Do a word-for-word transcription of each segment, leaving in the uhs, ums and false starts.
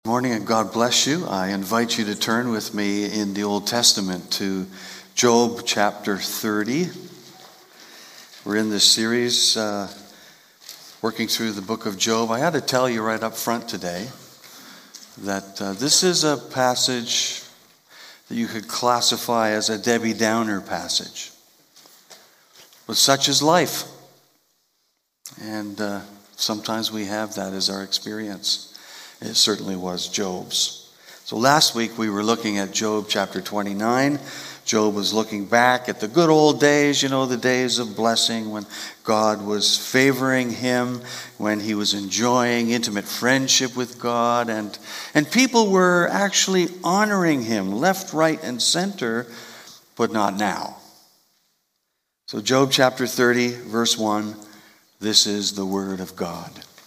Good morning and God bless you. I invite you to turn with me in the Old Testament to Job chapter thirty. We're in this series uh, working through the book of Job. I had to tell you right up front today that uh, this is a passage that you could classify as a Debbie Downer passage. But such is life. And uh, sometimes we have that as our experience. It certainly was Job's. So last week we were looking at Job chapter twenty-nine. Job was looking back at the good old days, you know, the days of blessing when God was favoring him, when he was enjoying intimate friendship with God, and, and people were actually honoring him left, right, and center, but not now. So Job chapter thirty, verse one, this is the word of God.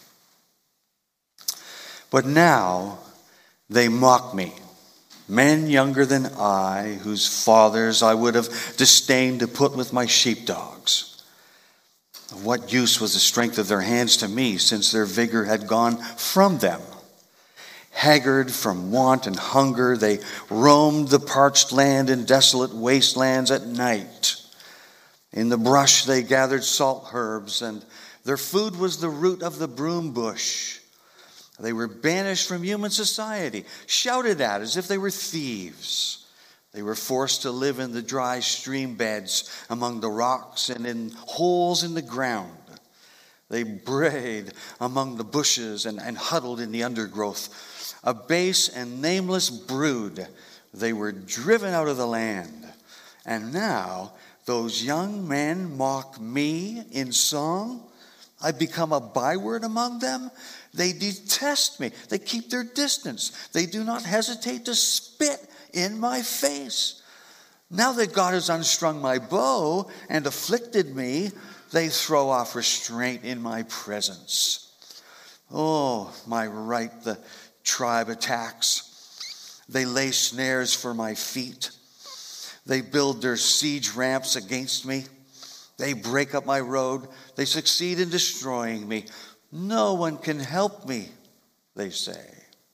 But now they mock me, men younger than I, whose fathers I would have disdained to put with my sheepdogs. Of what use was the strength of their hands to me, since their vigor had gone from them? Haggard from want and hunger, they roamed the parched land and desolate wastelands at night. In the brush they gathered salt herbs, and their food was the root of the broom bush. They were banished from human society, shouted at as if they were thieves. They were forced to live in the dry stream beds among the rocks and in holes in the ground. They brayed among the bushes and, and huddled in the undergrowth. A base and nameless brood, they were driven out of the land. And now those young men mock me in song. I become a byword among them. They detest me. They keep their distance. They do not hesitate to spit in my face. Now that God has unstrung my bow and afflicted me, they throw off restraint in my presence. Oh, my right, the tribe attacks. They lay snares for my feet. They build their siege ramps against me. They break up my road. They succeed in destroying me. No one can help me, they say.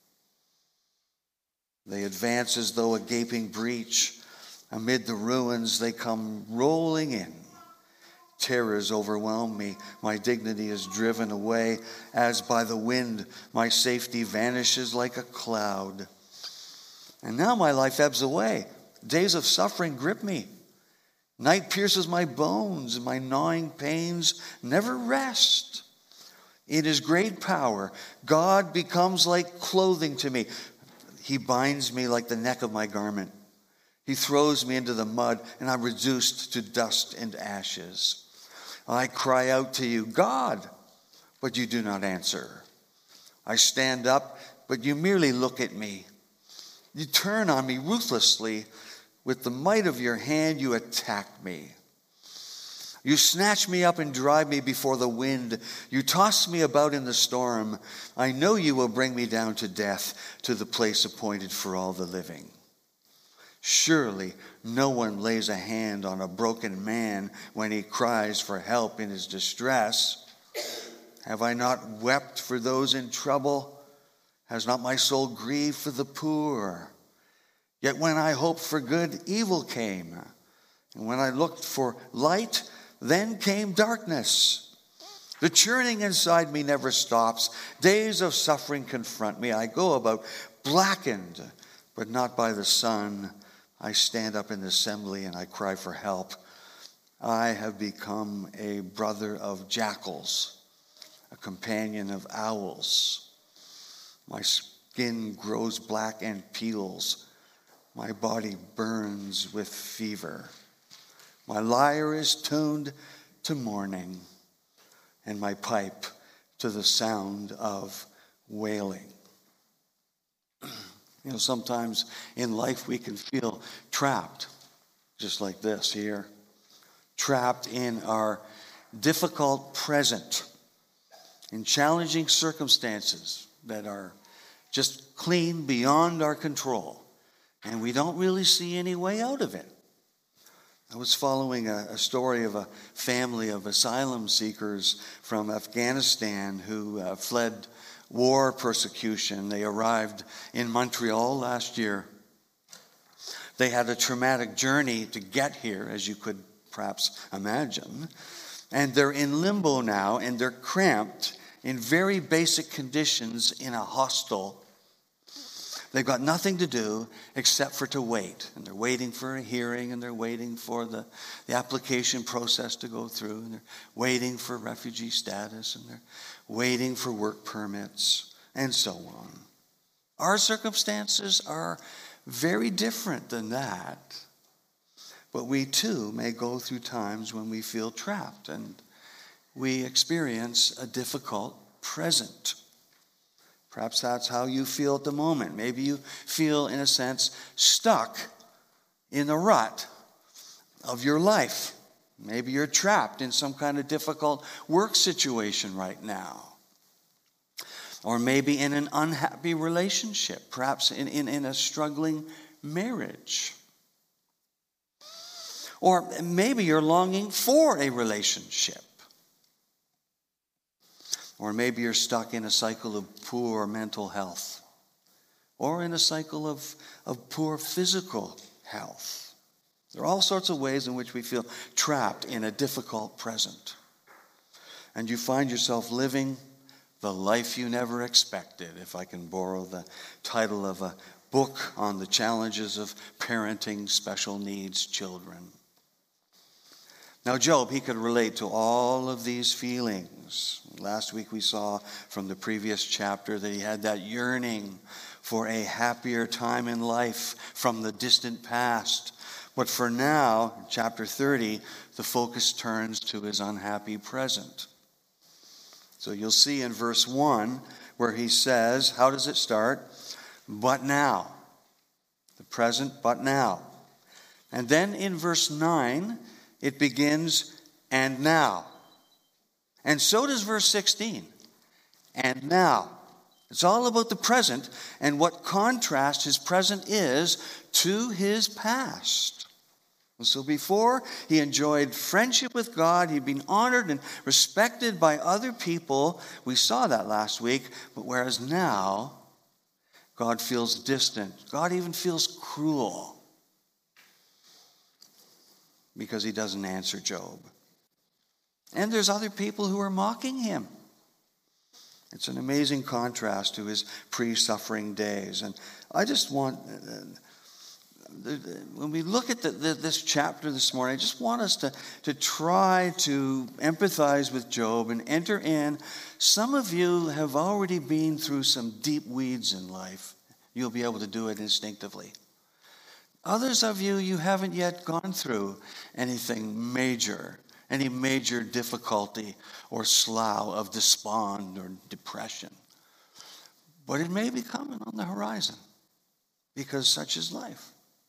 They advance as though a gaping breach. Amid the ruins, they come rolling in. Terrors overwhelm me. My dignity is driven away as by the wind. My safety vanishes like a cloud. And now my life ebbs away. Days of suffering grip me. Night pierces my bones, and my gnawing pains never rest. In his great power, God becomes like clothing to me. He binds me like the neck of my garment. He throws me into the mud, and I'm reduced to dust and ashes. I cry out to you, God, but you do not answer. I stand up, but you merely look at me. You turn on me ruthlessly. With the might of your hand, you attack me. You snatch me up and drive me before the wind. You toss me about in the storm. I know you will bring me down to death, to the place appointed for all the living. Surely no one lays a hand on a broken man when he cries for help in his distress. Have I not wept for those in trouble? Has not my soul grieved for the poor? Yet when I hoped for good, evil came. And when I looked for light, then came darkness. The churning inside me never stops. Days of suffering confront me. I go about blackened, but not by the sun. I stand up in the assembly and I cry for help. I have become a brother of jackals, a companion of owls. My skin grows black and peels. My body burns with fever. My lyre is tuned to mourning, and my pipe to the sound of wailing. You know, sometimes in life we can feel trapped, just like this here. Trapped in our difficult present, in challenging circumstances that are just clean beyond our control. And we don't really see any way out of it. I was following a, a story of a family of asylum seekers from Afghanistan who uh, fled war persecution. They arrived in Montreal last year. They had a traumatic journey to get here, as you could perhaps imagine. And they're in limbo now, and they're cramped in very basic conditions in a hostel. They've got nothing to do except for to wait. And they're waiting for a hearing, and they're waiting for the, the application process to go through, and they're waiting for refugee status, and they're waiting for work permits, and so on. Our circumstances are very different than that. But we too may go through times when we feel trapped, and we experience a difficult present. Perhaps that's how you feel at the moment. Maybe you feel, in a sense, stuck in the rut of your life. Maybe you're trapped in some kind of difficult work situation right now. Or maybe in an unhappy relationship, perhaps in, in, in a struggling marriage. Or maybe you're longing for a relationship. Or maybe you're stuck in a cycle of poor mental health. Or in a cycle of, of poor physical health. There are all sorts of ways in which we feel trapped in a difficult present. And you find yourself living the life you never expected, if I can borrow the title of a book on the challenges of parenting special needs children. Now, Job, he could relate to all of these feelings. Last week we saw from the previous chapter that he had that yearning for a happier time in life from the distant past. But for now, chapter thirty, the focus turns to his unhappy present. So you'll see in verse one where he says, how does it start? But now. The present, but now. And then in verse nine, it begins, and now. And so does verse sixteen. And now. It's all about the present and what contrast his present is to his past. And so before he enjoyed friendship with God, he'd been honored and respected by other people. We saw that last week. But whereas now, God feels distant. God even feels cruel. Because he doesn't answer Job. And there's other people who are mocking him. It's an amazing contrast to his pre-suffering days. And I just want, uh, when we look at the, the, this chapter this morning, I just want us to, to try to empathize with Job and enter in. Some of you have already been through some deep weeds in life. You'll be able to do it instinctively. Others of you, you haven't yet gone through anything major, any major difficulty or slough of despond or depression. But it may be coming on the horizon because such is life.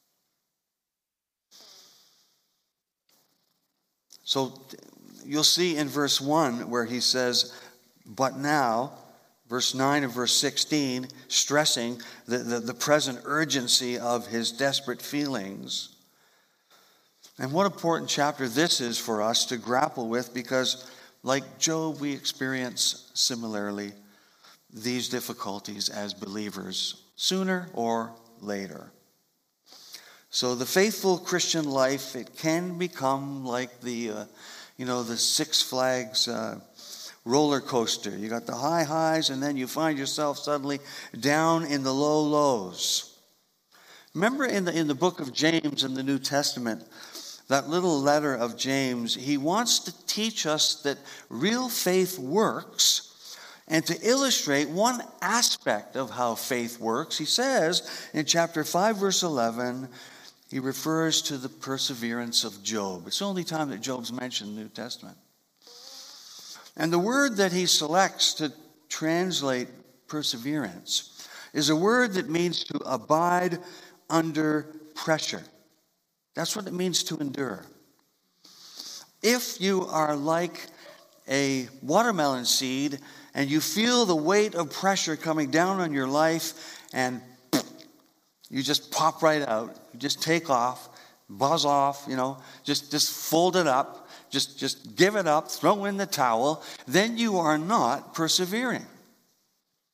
So you'll see in verse one where he says, but now, verse nine of verse sixteen, stressing the, the, the present urgency of his desperate feelings. And what important chapter this is for us to grapple with, because like Job, we experience similarly these difficulties as believers, sooner or later. So the faithful Christian life, it can become like the, uh, you know, the Six Flags uh, roller coaster. You got the high highs, and then you find yourself suddenly down in the low lows. Remember in the in the book of James in the New Testament, that little letter of James, he wants to teach us that real faith works, and to illustrate one aspect of how faith works, he says in chapter five, verse eleven, he refers to the perseverance of Job. It's the only time that Job's mentioned in the New Testament. And the word that he selects to translate perseverance is a word that means to abide under pressure. That's what it means to endure. If you are like a watermelon seed and you feel the weight of pressure coming down on your life and you just pop right out, you just take off, buzz off, you know, just, just fold it up, just, just give it up, throw in the towel, then you are not persevering.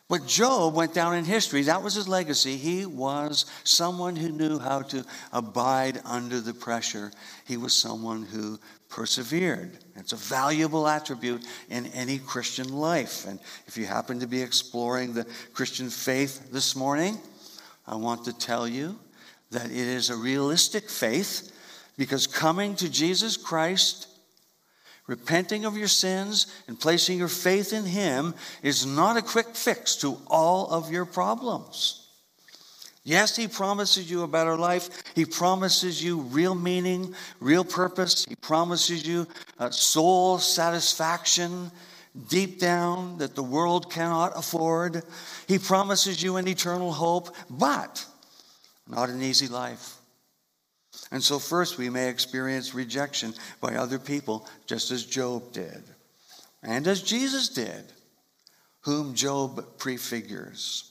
But Job went down in history. That was his legacy. He was someone who knew how to abide under the pressure. He was someone who persevered. It's a valuable attribute in any Christian life. And if you happen to be exploring the Christian faith this morning, I want to tell you that it is a realistic faith, because coming to Jesus Christ, repenting of your sins and placing your faith in him is not a quick fix to all of your problems. Yes, he promises you a better life. He promises you real meaning, real purpose. He promises you a soul satisfaction deep down that the world cannot afford. He promises you an eternal hope, but not an easy life. And so first we may experience rejection by other people, just as Job did, and as Jesus did, whom Job prefigures.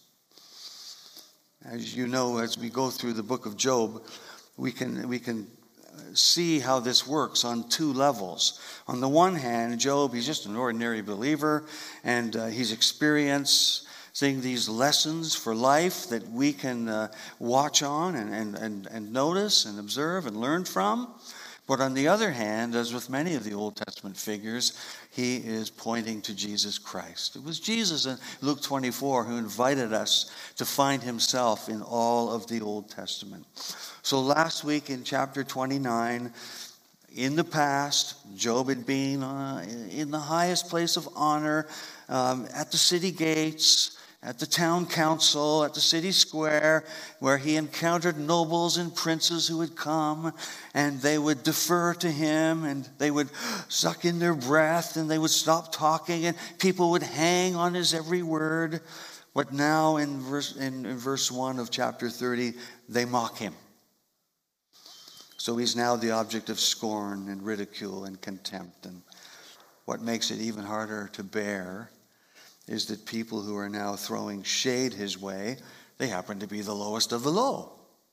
As you know, as we go through the book of Job, we can, we can see how this works on two levels. On the one hand, Job, he's just an ordinary believer, and uh, he's experienced seeing these lessons for life that we can uh, watch on and, and, and, and notice and observe and learn from. But on the other hand, as with many of the Old Testament figures, he is pointing to Jesus Christ. It was Jesus in Luke twenty-four who invited us to find himself in all of the Old Testament. So last week in chapter twenty-nine, in the past, Job had been uh, in the highest place of honor um, at the city gates, at the town council, at the city square, where he encountered nobles and princes who would come, and they would defer to him, and they would suck in their breath, and they would stop talking, and people would hang on his every word. But now in verse, in, in verse one of chapter thirty, they mock him. So he's now the object of scorn and ridicule and contempt. And what makes it even harder to bear is that people who are now throwing shade his way, they happen to be the lowest of the low.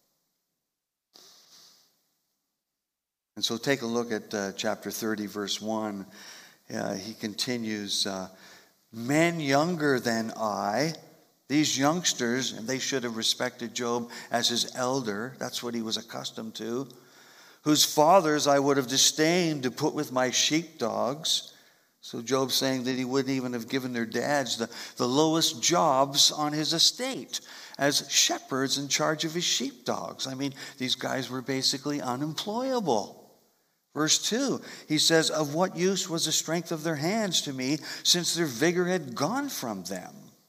And so take a look at uh, chapter thirty, verse one. Uh, he continues, uh, men younger than I, these youngsters, and they should have respected Job as his elder. That's what he was accustomed to. Whose fathers I would have disdained to put with my sheepdogs. So Job's saying that he wouldn't even have given their dads the, the lowest jobs on his estate as shepherds in charge of his sheepdogs. I mean, these guys were basically unemployable. Verse two, he says, of what use was the strength of their hands to me, since their vigor had gone from them?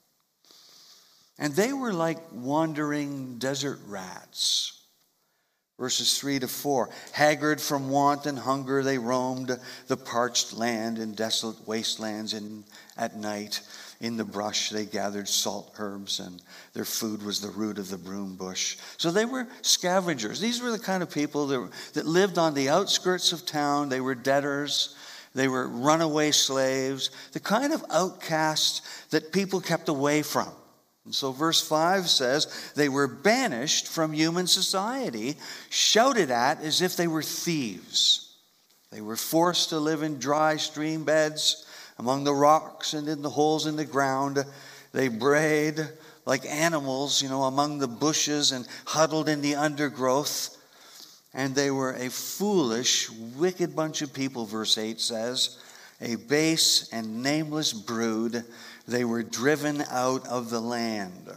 And they were like wandering desert rats. Verses three to four, haggard from want and hunger, they roamed the parched land and desolate wastelands, and at night in the brush they gathered salt herbs, and their food was the root of the broom bush. So they were scavengers. These were the kind of people that, that lived on the outskirts of town. They were debtors. They were runaway slaves, the kind of outcasts that people kept away from. And so verse five says, they were banished from human society, shouted at as if they were thieves. They were forced to live in dry stream beds, among the rocks and in the holes in the ground. They brayed like animals, you know, among the bushes and huddled in the undergrowth. And they were a foolish, wicked bunch of people, verse eight says, a base and nameless brood. They were driven out of the land.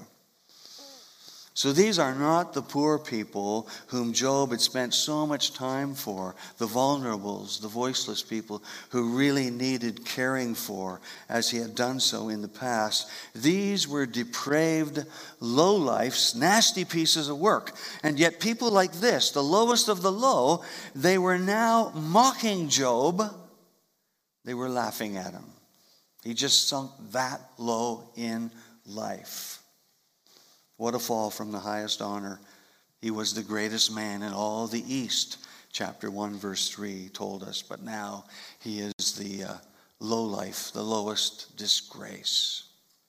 So these are not the poor people whom Job had spent so much time for, the vulnerables, the voiceless people who really needed caring for, as he had done so in the past. These were depraved lowlifes, nasty pieces of work. And yet people like this, the lowest of the low, they were now mocking Job. They were laughing at him. He just sunk that low in life. What a fall from the highest honor. He was the greatest man in all the East. Chapter one, verse three told us. But now he is the uh, low life, the lowest disgrace.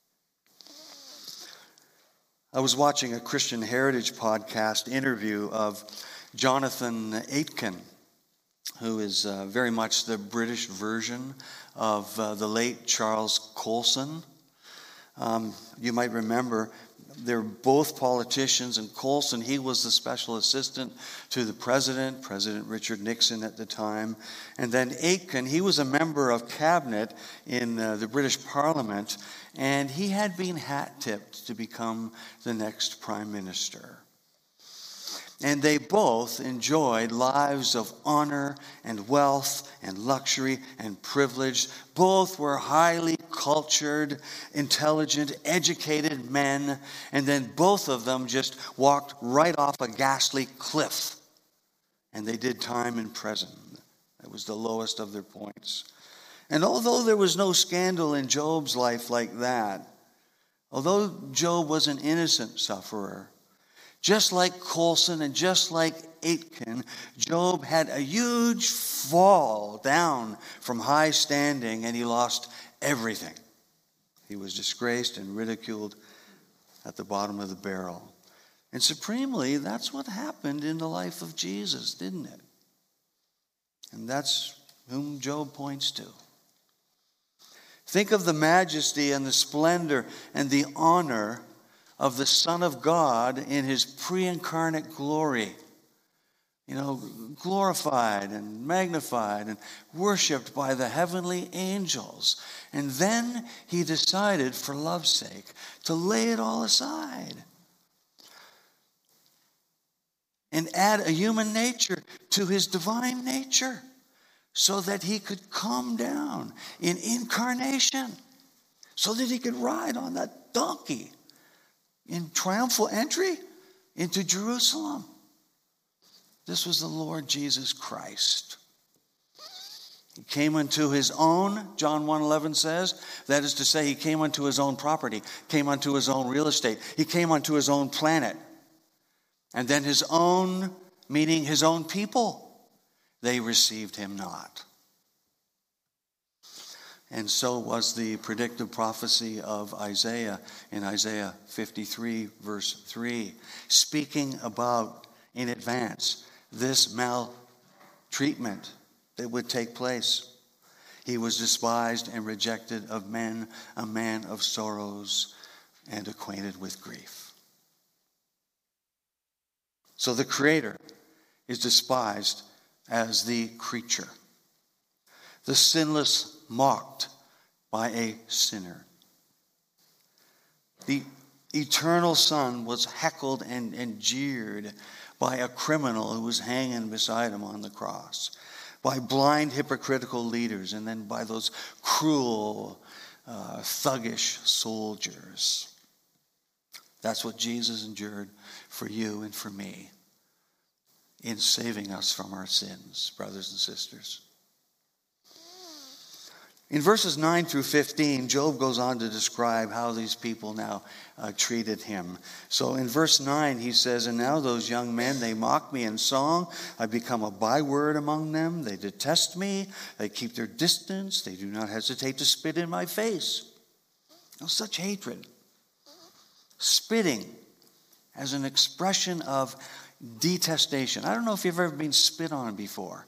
I was watching a Christian Heritage podcast interview of Jonathan Aitken, who is uh, very much the British version of uh, the late Charles Colson. Um, you might remember they're both politicians, and Colson, he was the special assistant to the president, President Richard Nixon at the time. And then Aitken, he was a member of cabinet in uh, the British Parliament, and he had been hat-tipped to become the next prime minister. And they both enjoyed lives of honor and wealth and luxury and privilege. Both were highly cultured, intelligent, educated men. And then both of them just walked right off a ghastly cliff. And they did time in prison. That was the lowest of their points. And although there was no scandal in Job's life like that, although Job was an innocent sufferer, just like Colson and just like Aitken, Job had a huge fall down from high standing, and he lost everything. He was disgraced and ridiculed at the bottom of the barrel. And supremely, that's what happened in the life of Jesus, didn't it? And that's whom Job points to. Think of the majesty and the splendor and the honor of the Son of God in his pre-incarnate glory. You know, glorified and magnified and worshiped by the heavenly angels. And then he decided, for love's sake, to lay it all aside and add a human nature to his divine nature so that he could come down in incarnation, so that he could ride on that donkey in triumphal entry into Jerusalem. This was the Lord Jesus Christ. He came unto his own, John one eleven says. That is to say, he came unto his own property, came unto his own real estate. He came unto his own planet. And then his own, meaning his own people, they received him not. And so was the predictive prophecy of Isaiah in Isaiah fifty-three, verse three, speaking about in advance this maltreatment that would take place. He was despised and rejected of men, a man of sorrows and acquainted with grief. So the Creator is despised as the creature, the sinless mocked by a sinner. The eternal Son was heckled and, and jeered by a criminal who was hanging beside him on the cross, by blind hypocritical leaders, and then by those cruel, uh, thuggish soldiers. That's what Jesus endured for you and for me in saving us from our sins, brothers and sisters. In verses nine through fifteen, Job goes on to describe how these people now uh, treated him. So in verse nine, he says, "And now those young men, they mock me in song. I become a byword among them. They detest me. They keep their distance. They do not hesitate to spit in my face." Now, such hatred. Spitting as an expression of detestation. I don't know if you've ever been spit on before.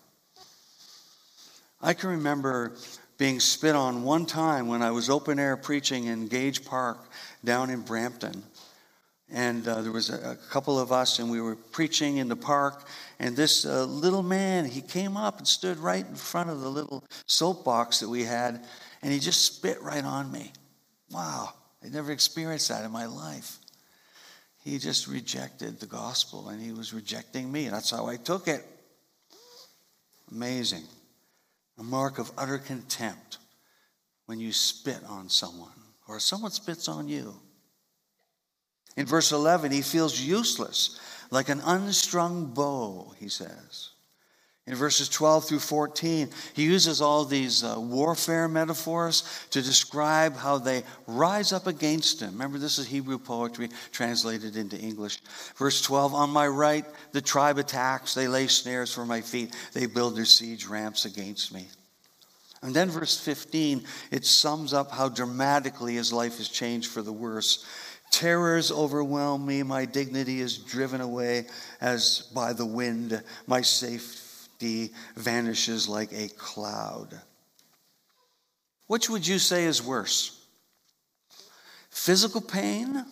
I can remember being spit on one time when I was open air preaching in Gage Park down in Brampton. And uh, there was a, a couple of us, and we were preaching in the park, and this uh, little man, he came up and stood right in front of the little soapbox that we had, and he just spit right on me. Wow, I'd never experienced that in my life. He just rejected the gospel, and he was rejecting me. That's how I took it. Amazing. A mark of utter contempt when you spit on someone or someone spits on you. In verse eleven, he feels useless, like an unstrung bow, he says. In verses twelve through fourteen, he uses all these uh, warfare metaphors to describe how they rise up against him. Remember, this is Hebrew poetry translated into English. Verse twelve, "On my right, the tribe attacks. They lay snares for my feet. They build their siege ramps against me." And then verse fifteen, it sums up how dramatically his life has changed for the worse. "Terrors overwhelm me. My dignity is driven away as by the wind. My safety vanishes like a cloud." Which would you say is worse? physical pain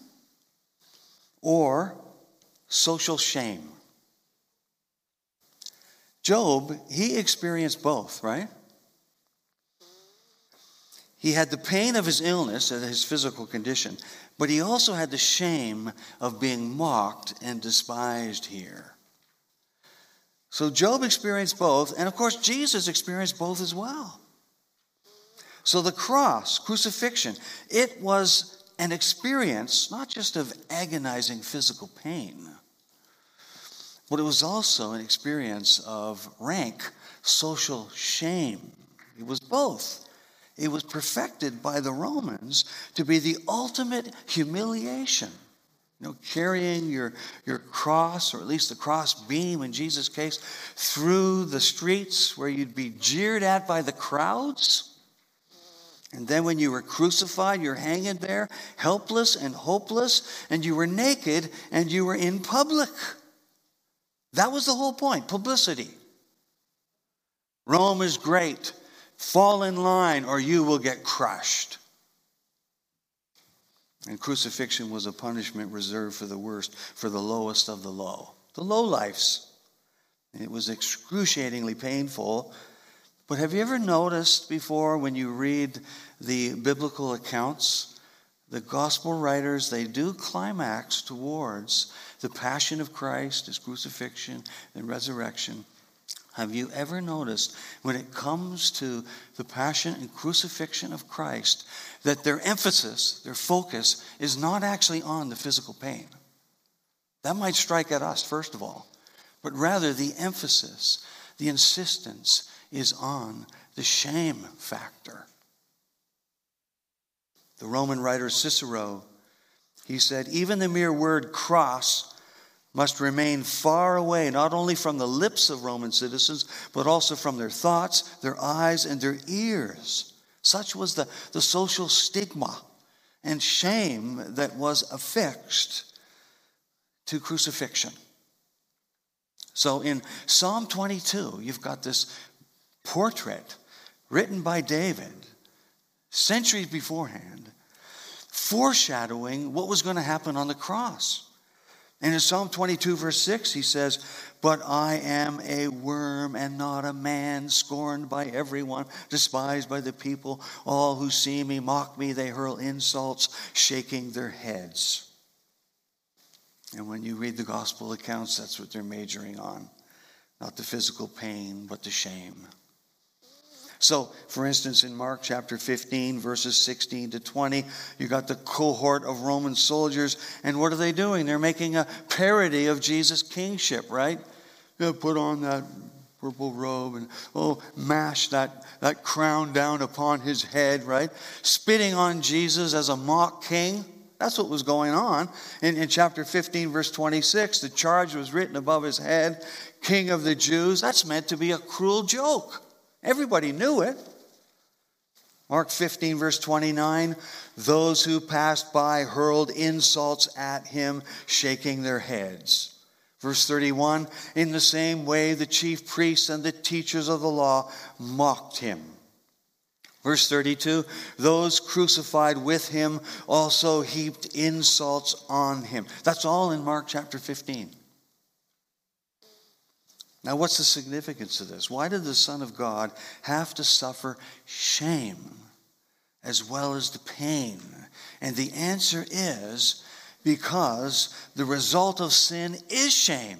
or social shame? Job, he experienced both, right? He had the pain of his illness and his physical condition, but he also had the shame of being mocked and despised here. So Job experienced both, and of course Jesus experienced both as well. So the cross, crucifixion, it was an experience not just of agonizing physical pain, but it was also an experience of rank social shame. It was both. It was perfected by the Romans to be the ultimate humiliation. You know, carrying your, your cross, or at least the cross beam in Jesus' case, through the streets where you'd be jeered at by the crowds. And then when you were crucified, you're hanging there, helpless and hopeless, and you were naked and you were in public. That was the whole point, publicity. Rome is great. Fall in line or you will get crushed. And crucifixion was a punishment reserved for the worst, for the lowest of the low. The lowlifes. And it was excruciatingly painful. But have you ever noticed before when you read the biblical accounts, the gospel writers, they do climax towards the passion of Christ, his crucifixion and resurrection. Have you ever noticed when it comes to the passion and crucifixion of Christ that their emphasis, their focus is not actually on the physical pain? That might strike at us, first of all. But rather the emphasis, the insistence is on the shame factor. The Roman writer Cicero, he said, even the mere word cross must remain far away, not only from the lips of Roman citizens, but also from their thoughts, their eyes, and their ears. Such was the, the social stigma and shame that was affixed to crucifixion. So in Psalm twenty-two, you've got this portrait written by David centuries beforehand, foreshadowing what was going to happen on the cross. And in Psalm twenty-two, verse six, he says, but I am a worm and not a man, scorned by everyone, despised by the people. All who see me mock me. They hurl insults, shaking their heads. And when you read the gospel accounts, that's what they're majoring on. Not the physical pain, but the shame. So, for instance, in Mark chapter fifteen, verses sixteen to twenty, you got the cohort of Roman soldiers, and what are they doing? They're making a parody of Jesus' kingship, right? You put on that purple robe and, oh, mash that, that crown down upon his head, right? Spitting on Jesus as a mock king. That's what was going on. In, in chapter fifteen, verse twenty-six, the charge was written above his head, King of the Jews. That's meant to be a cruel joke. Everybody knew it. Mark fifteen, verse twenty-nine, those who passed by hurled insults at him, shaking their heads. Verse thirty-one, in the same way the chief priests and the teachers of the law mocked him. Verse thirty-two, those crucified with him also heaped insults on him. That's all in Mark chapter fifteen. Now, what's the significance of this? Why did the Son of God have to suffer shame as well as the pain? And the answer is because the result of sin is shame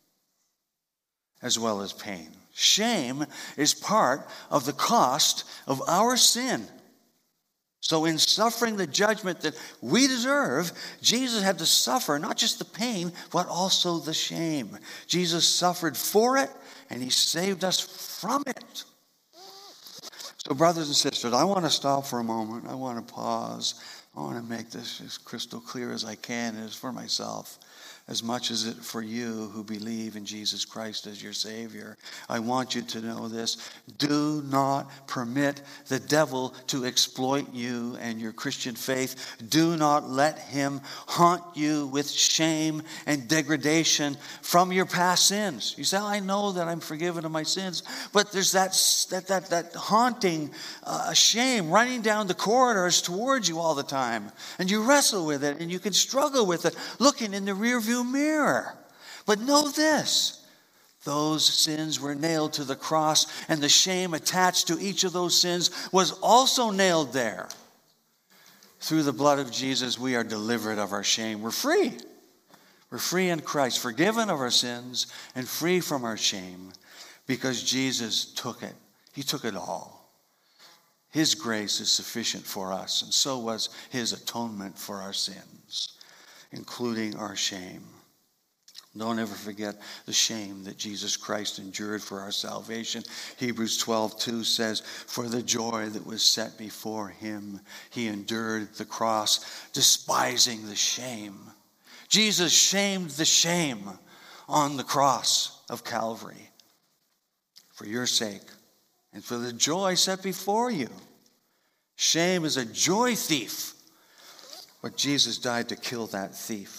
as well as pain. Shame is part of the cost of our sin. So in suffering the judgment that we deserve, Jesus had to suffer not just the pain, but also the shame. Jesus suffered for it, and he saved us from it. So brothers and sisters, I want to stop for a moment. I want to pause. I want to make this as crystal clear as I can, as for myself, as much as it for you who believe in Jesus Christ as your Savior. I want you to know this. Do not permit the devil to exploit you and your Christian faith. Do not let him haunt you with shame and degradation from your past sins. You say, I know that I'm forgiven of my sins, but there's that, that, that, that haunting uh, shame running down the corridors towards you all the time. time. And you wrestle with it, and you can struggle with it looking in the rearview mirror. But know this. Those sins were nailed to the cross, and the shame attached to each of those sins was also nailed there. Through the blood of Jesus, we are delivered of our shame. We're free. We're free in Christ, forgiven of our sins and free from our shame because Jesus took it. He took it all. His grace is sufficient for us, and so was his atonement for our sins, including our shame. Don't ever forget the shame that Jesus Christ endured for our salvation. Hebrews twelve two says, for the joy that was set before him, he endured the cross, despising the shame. Jesus shamed the shame on the cross of Calvary for your sake and for the joy set before you. Shame is a joy thief, but Jesus died to kill that thief.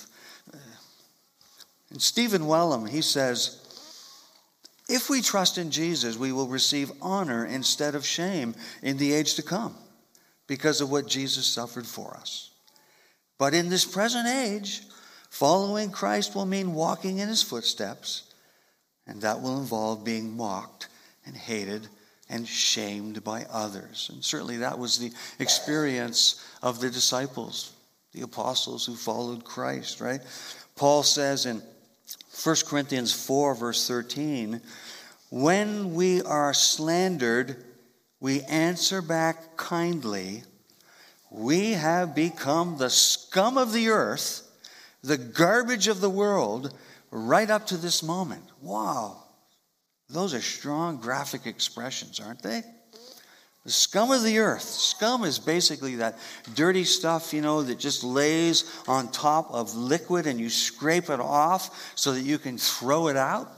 And Stephen Wellum, he says, if we trust in Jesus, we will receive honor instead of shame in the age to come because of what Jesus suffered for us. But in this present age, following Christ will mean walking in his footsteps, and that will involve being mocked and hated and shamed by others. And certainly that was the experience of the disciples, the apostles who followed Christ, right? Paul says in First Corinthians four, verse thirteen, when we are slandered, we answer back kindly. We have become the scum of the earth, the garbage of the world, right up to this moment. Wow. Those are strong graphic expressions, aren't they? The scum of the earth. Scum is basically that dirty stuff, you know, that just lays on top of liquid and you scrape it off so that you can throw it out.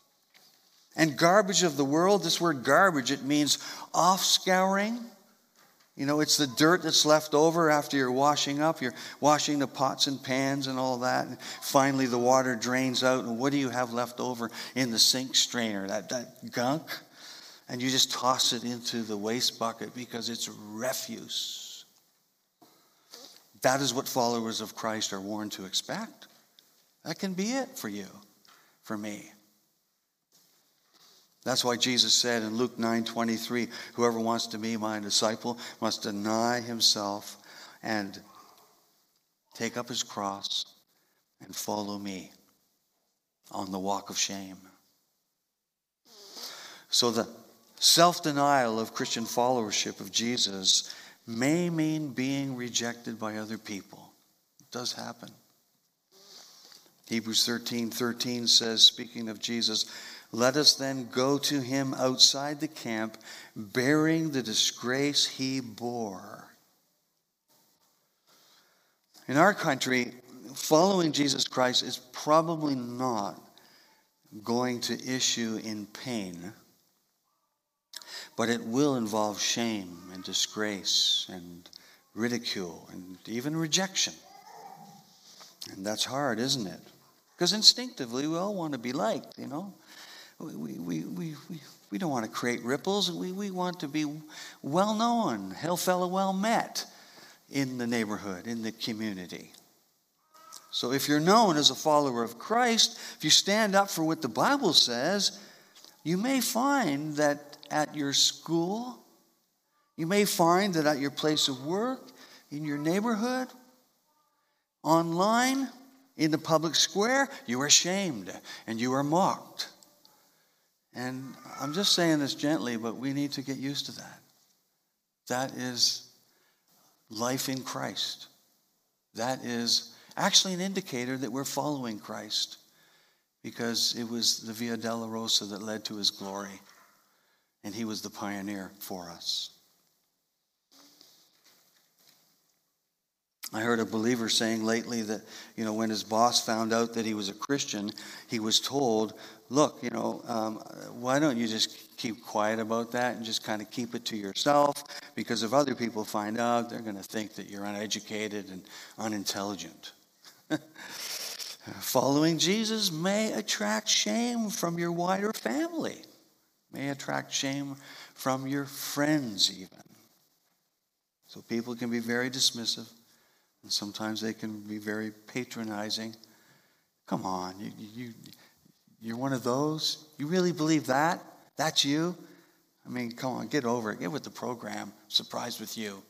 And garbage of the world, this word garbage, it means off-scouring. You know, it's the dirt that's left over after you're washing up. You're washing the pots and pans and all that. And finally, the water drains out. And what do you have left over in the sink strainer? That, that gunk? And you just toss it into the waste bucket because it's refuse. That is what followers of Christ are warned to expect. That can be it for you, for me. That's why Jesus said in Luke nine twenty-three, whoever wants to be my disciple must deny himself and take up his cross and follow me on the walk of shame. So the self-denial of Christian followership of Jesus may mean being rejected by other people. It does happen. Hebrews thirteen thirteen says, speaking of Jesus, let us then go to him outside the camp, bearing the disgrace he bore. In our country, following Jesus Christ is probably not going to issue in pain, but it will involve shame and disgrace and ridicule and even rejection. And that's hard, isn't it? Because instinctively we all want to be liked, you know. We, we, we, we, we don't want to create ripples. We, we want to be well known, hail fellow well met in the neighborhood, in the community. So if you're known as a follower of Christ, if you stand up for what the Bible says, you may find that at your school, you may find that at your place of work, in your neighborhood, online, in the public square, you are shamed and you are mocked. And I'm just saying this gently, but we need to get used to that. That is life in Christ. That is actually an indicator that we're following Christ, because it was the Via Dolorosa that led to his glory, and he was the pioneer for us. I heard a believer saying lately that, you know, when his boss found out that he was a Christian, he was told, look, you know, um, why don't you just keep quiet about that and just kind of keep it to yourself? Because if other people find out, they're going to think that you're uneducated and unintelligent. Following Jesus may attract shame from your wider family, may attract shame from your friends even. So people can be very dismissive. And sometimes they can be very patronizing. Come on, you, you, you're one of those? You really believe that? That's you? I mean, come on, get over it. Get with the program. Surprised with you.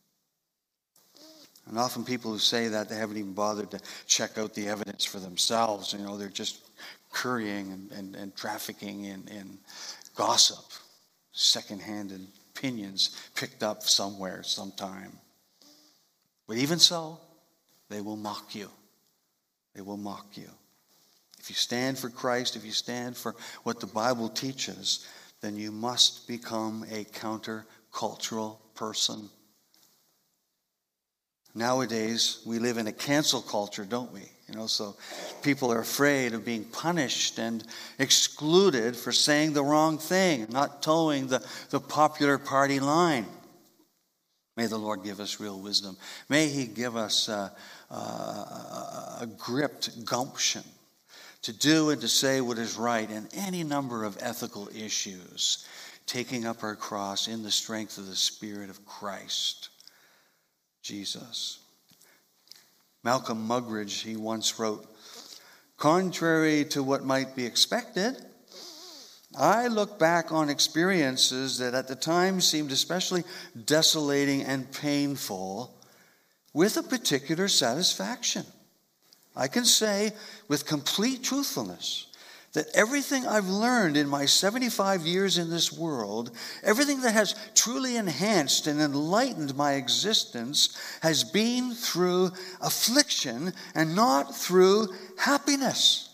And often people who say that, they haven't even bothered to check out the evidence for themselves. You know, they're just currying and, and, and trafficking in, in gossip, second-hand opinions picked up somewhere, sometime. But even so, they will mock you. They will mock you. If you stand for Christ, if you stand for what the Bible teaches, then you must become a counter-cultural person. Nowadays, we live in a cancel culture, don't we? You know, so people are afraid of being punished and excluded for saying the wrong thing, not towing the, the popular party line. May the Lord give us real wisdom. May He give us uh, uh, a gripped gumption to do and to say what is right in any number of ethical issues, taking up our cross in the strength of the Spirit of Christ, Jesus. Malcolm Muggeridge, he once wrote, "Contrary to what might be expected, I look back on experiences that at the time seemed especially desolating and painful with a particular satisfaction. I can say with complete truthfulness that everything I've learned in my seventy-five years in this world, everything that has truly enhanced and enlightened my existence, has been through affliction and not through happiness."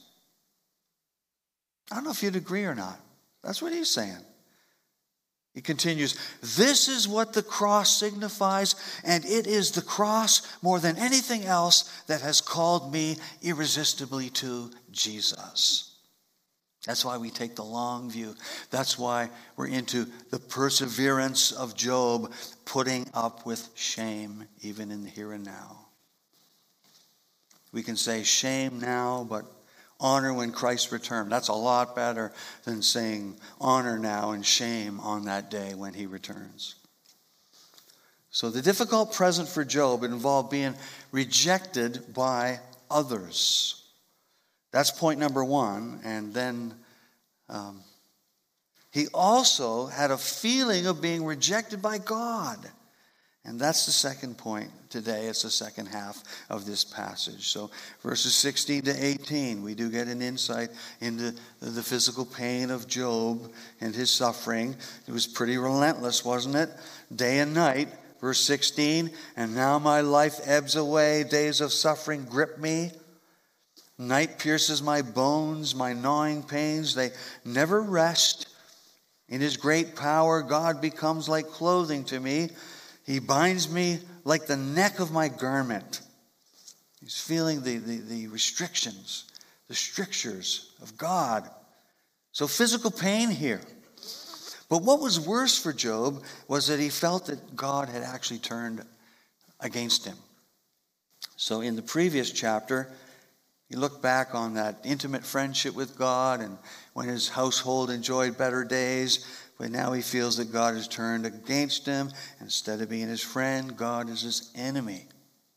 I don't know if you'd agree or not. That's what he's saying. He continues, "This is what the cross signifies, and it is the cross more than anything else that has called me irresistibly to Jesus." That's why we take the long view. That's why we're into the perseverance of Job, putting up with shame even in the here and now. We can say shame now, but honor when Christ returns. That's a lot better than saying honor now and shame on that day when He returns. So the difficult present for Job involved being rejected by others. That's point number one. And then um, he also had a feeling of being rejected by God. And that's the second point today. It's the second half of this passage. So verses sixteen to eighteen, we do get an insight into the physical pain of Job and his suffering. It was pretty relentless, wasn't it? Day and night. Verse sixteen, "And now my life ebbs away. Days of suffering grip me. Night pierces my bones, my gnawing pains, they never rest. In His great power, God becomes like clothing to me. He binds me like the neck of my garment." He's feeling the, the, the restrictions, the strictures of God. So physical pain here. But what was worse for Job was that he felt that God had actually turned against him. So in the previous chapter, he looked back on that intimate friendship with God and when his household enjoyed better days. But now he feels that God has turned against him. Instead of being his friend, God is his enemy.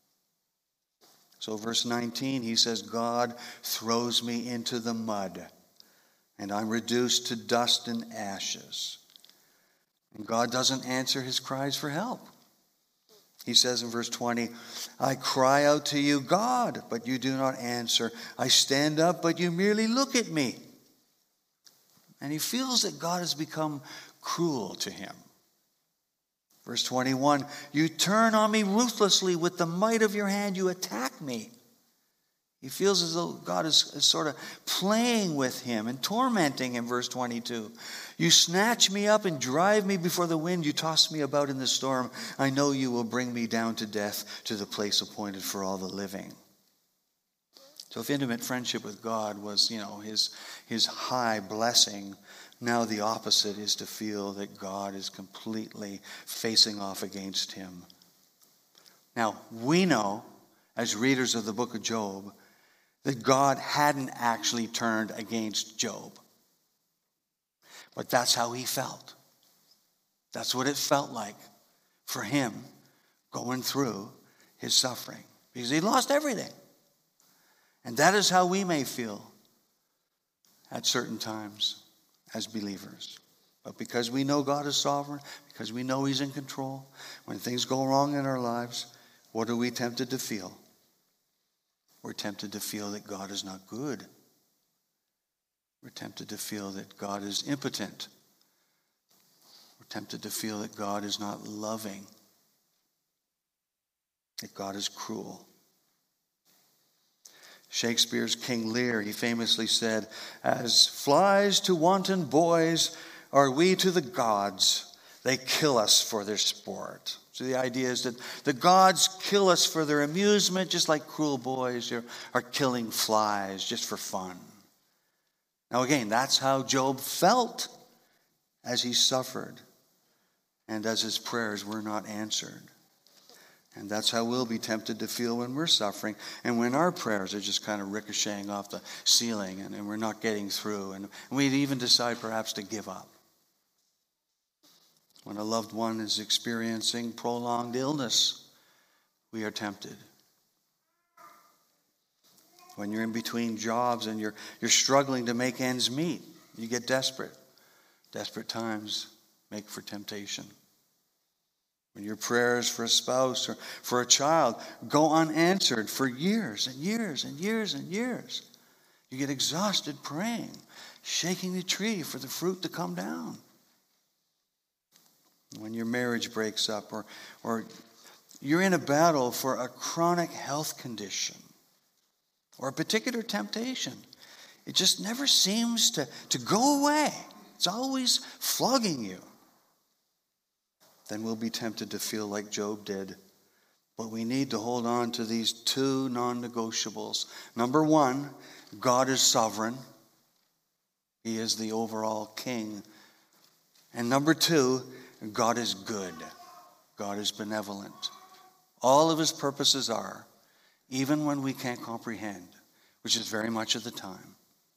So verse nineteen, he says, "God throws me into the mud, and I'm reduced to dust and ashes." And God doesn't answer his cries for help. He says in verse twenty, "I cry out to you, God, but you do not answer. I stand up, but you merely look at me." And he feels that God has become cruel to him. Verse twenty-one, "You turn on me ruthlessly. With the might of your hand, you attack me." He feels as though God is, is sort of playing with him and tormenting him. Verse twenty-two, "You snatch me up and drive me before the wind. You toss me about in the storm. I know you will bring me down to death, to the place appointed for all the living." So if intimate friendship with God was, you know, his, his high blessing, now the opposite is to feel that God is completely facing off against him. Now, we know, as readers of the book of Job, that God hadn't actually turned against Job. But that's how he felt. That's what it felt like for him going through his suffering because he lost everything. And that is how we may feel at certain times as believers. But because we know God is sovereign, because we know he's in control, when things go wrong in our lives, what are we tempted to feel? We're tempted to feel that God is not good. We're tempted to feel that God is impotent. We're tempted to feel that God is not loving, that God is cruel. Shakespeare's King Lear, he famously said, "As flies to wanton boys are we to the gods. They kill us for their sport." So the idea is that the gods kill us for their amusement, just like cruel boys are, are killing flies just for fun. Now again, that's how Job felt as he suffered and as his prayers were not answered. And that's how we'll be tempted to feel when we're suffering and when our prayers are just kind of ricocheting off the ceiling and, and we're not getting through. And, and we'd even decide perhaps to give up. When a loved one is experiencing prolonged illness, we are tempted. When you're in between jobs and you're, you're struggling to make ends meet, you get desperate. Desperate times make for temptation. When your prayers for a spouse or for a child go unanswered for years and years and years and years, you get exhausted praying, shaking the tree for the fruit to come down. When your marriage breaks up or, or you're in a battle for a chronic health condition or a particular temptation, it just never seems to, to go away. It's always flogging you. Then we'll be tempted to feel like Job did. But we need to hold on to these two non-negotiables. Number one, God is sovereign. He is the overall king. And number two, God is good. God is benevolent. All of his purposes are, even when we can't comprehend, which is very much of the time.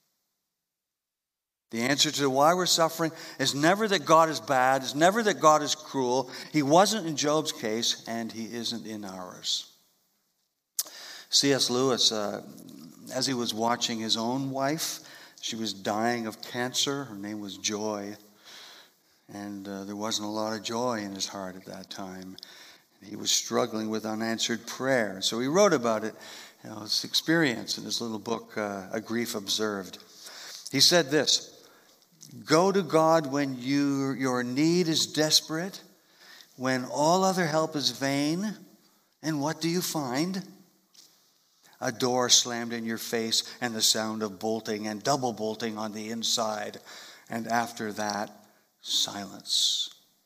The answer to why we're suffering is never that God is bad. It's never that God is cruel. He wasn't in Job's case, and he isn't in ours. C S Lewis, uh, as he was watching his own wife, she was dying of cancer. Her name was Joy. And uh, there wasn't a lot of joy in his heart at that time. He was struggling with unanswered prayer. So he wrote about it, you know, his experience in his little book, uh, A Grief Observed. He said this: "Go to God when you, your need is desperate, when all other help is vain. And what do you find? A door slammed in your face and the sound of bolting and double bolting on the inside. And after that, silence."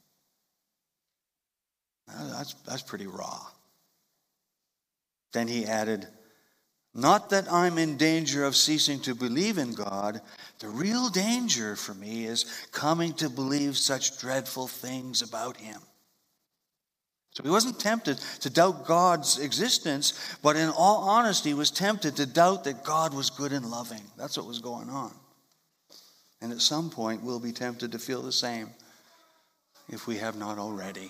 Now, that's, that's pretty raw. Then he added, "Not that I'm in danger of ceasing to believe in God. The real danger for me is coming to believe such dreadful things about him." So he wasn't tempted to doubt God's existence, but in all honesty, he was tempted to doubt that God was good and loving. That's what was going on. And at some point, we'll be tempted to feel the same if we have not already.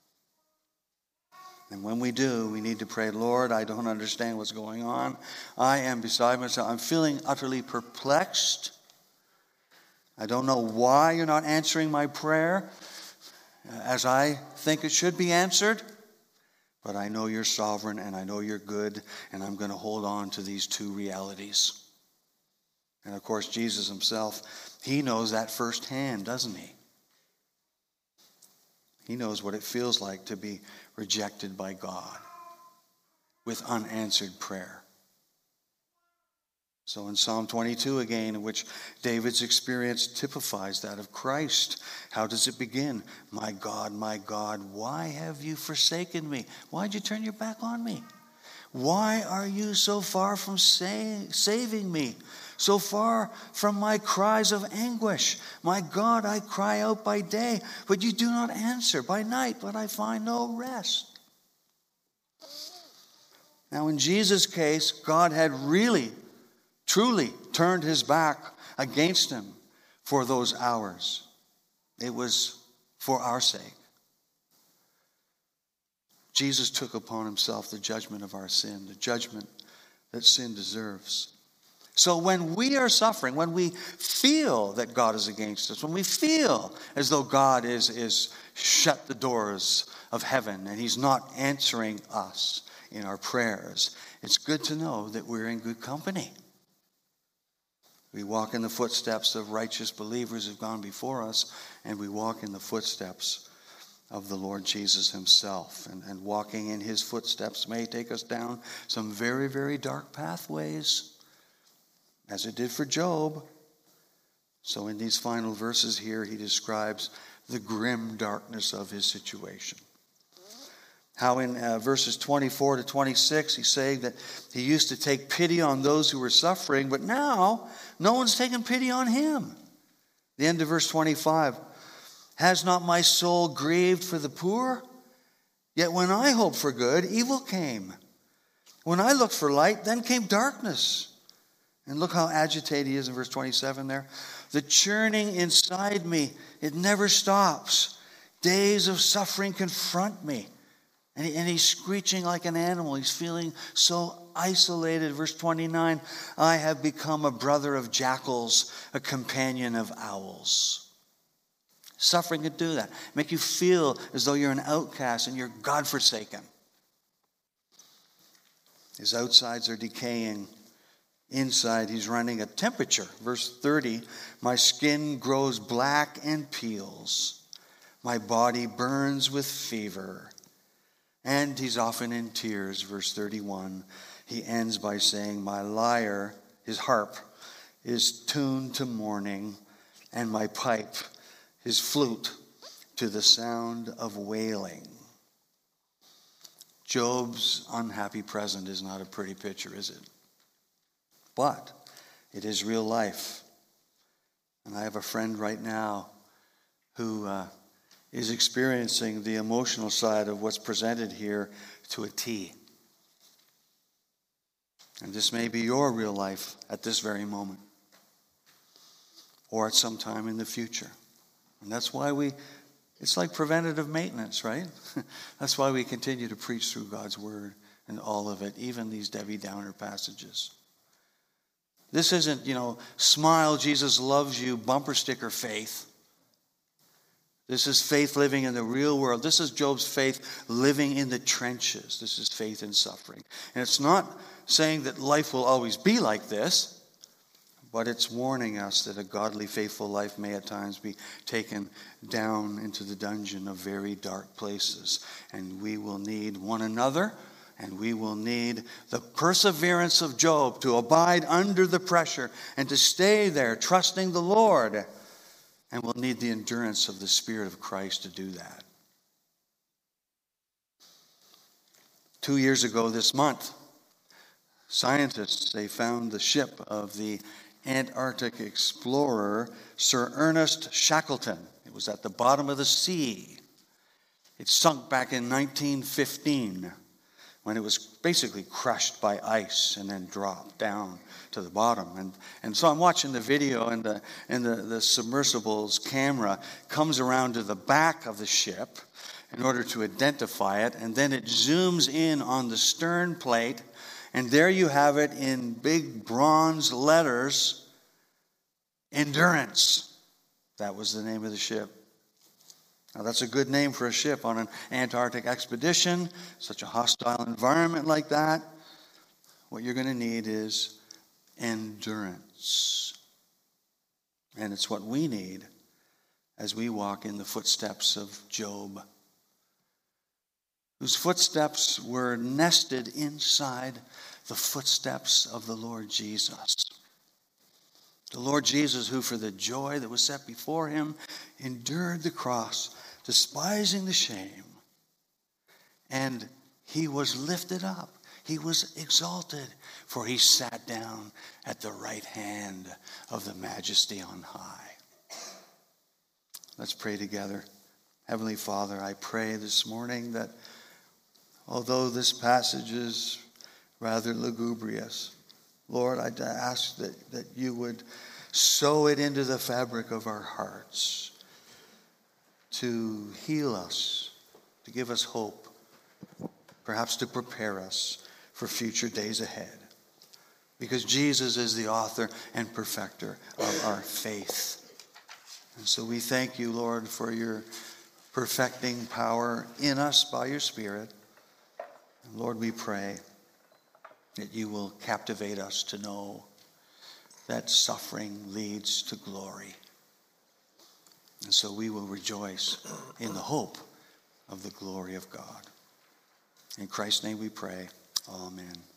And when we do, we need to pray, "Lord, I don't understand what's going on. I am beside myself. I'm feeling utterly perplexed. I don't know why you're not answering my prayer as I think it should be answered. But I know you're sovereign and I know you're good, and I'm going to hold on to these two realities." And of course, Jesus himself, he knows that firsthand, doesn't he? He knows what it feels like to be rejected by God with unanswered prayer. So in Psalm twenty-two again, in which David's experience typifies that of Christ, how does it begin? "My God, my God, why have you forsaken me? Why'd you turn your back on me? Why are you so far from say, saving me? So far from my cries of anguish? My God, I cry out by day, but you do not answer. By night, but I find no rest." Now in Jesus' case, God had really, truly turned his back against him for those hours. It was for our sake. Jesus took upon himself the judgment of our sin, the judgment that sin deserves. So when we are suffering, when we feel that God is against us, when we feel as though God is, is shut the doors of heaven and he's not answering us in our prayers, it's good to know that we're in good company. We walk in the footsteps of righteous believers who've gone before us, and we walk in the footsteps of the Lord Jesus himself. And, and walking in his footsteps may take us down some very, very dark pathways, as it did for Job. So in these final verses here, he describes the grim darkness of his situation. How in uh, verses twenty-four to twenty-six, he's saying that he used to take pity on those who were suffering, but now no one's taking pity on him. The end of verse twenty-five, has not my soul grieved for the poor? Yet when I hoped for good, evil came. When I looked for light, then came darkness. And look how agitated he is in verse twenty-seven there. The churning inside me, it never stops. Days of suffering confront me. And, he, and he's screeching like an animal. He's feeling so isolated. Verse twenty-nine, I have become a brother of jackals, a companion of owls. Suffering can do that. Make you feel as though you're an outcast and you're God-forsaken. His outsides are decaying. Inside, he's running a temperature. Verse thirty, my skin grows black and peels. My body burns with fever. And he's often in tears. Verse thirty-one, he ends by saying, my lyre, his harp, is tuned to mourning, and my pipe, his flute, to the sound of wailing. Job's unhappy present is not a pretty picture, is it? But it is real life. And I have a friend right now who uh, is experiencing the emotional side of what's presented here to a T. And this may be your real life at this very moment, or at some time in the future. And that's why we, it's like preventative maintenance, right? That's why we continue to preach through God's word and all of it, even these Debbie Downer passages. This isn't, you know, smile, Jesus loves you, bumper sticker faith. This is faith living in the real world. This is Job's faith living in the trenches. This is faith in suffering. And it's not saying that life will always be like this, but it's warning us that a godly, faithful life may at times be taken down into the dungeon of very dark places. And we will need one another, and we will need the perseverance of Job to abide under the pressure and to stay there, trusting the Lord. And we'll need the endurance of the Spirit of Christ to do that. Two years ago this month, scientists, they found the ship of the Antarctic explorer Sir Ernest Shackleton. It was at the bottom of the sea. It sunk back in nineteen fifteen when it was basically crushed by ice and then dropped down to the bottom. And, and so I'm watching the video, and the, and the, the submersible's camera comes around to the back of the ship in order to identify it, and then it zooms in on the stern plate, and there you have it in big bronze letters, Endurance. That was the name of the ship. Now that's a good name for a ship on an Antarctic expedition, such a hostile environment like that. What you're going to need is endurance. And it's what we need as we walk in the footsteps of Job, whose footsteps were nested inside the footsteps of the Lord Jesus. The Lord Jesus, who for the joy that was set before him endured the cross, despising the shame, and he was lifted up. He was exalted, for he sat down at the right hand of the Majesty on high. Let's pray together. Heavenly Father, I pray this morning that although this passage is rather lugubrious, Lord, I ask that, that you would sow it into the fabric of our hearts to heal us, to give us hope, perhaps to prepare us for future days ahead. Because Jesus is the author and perfecter of our faith. And so we thank you, Lord, for your perfecting power in us by your Spirit. And Lord, we pray that you will captivate us to know that suffering leads to glory. And so we will rejoice in the hope of the glory of God. In Christ's name we pray. Amen.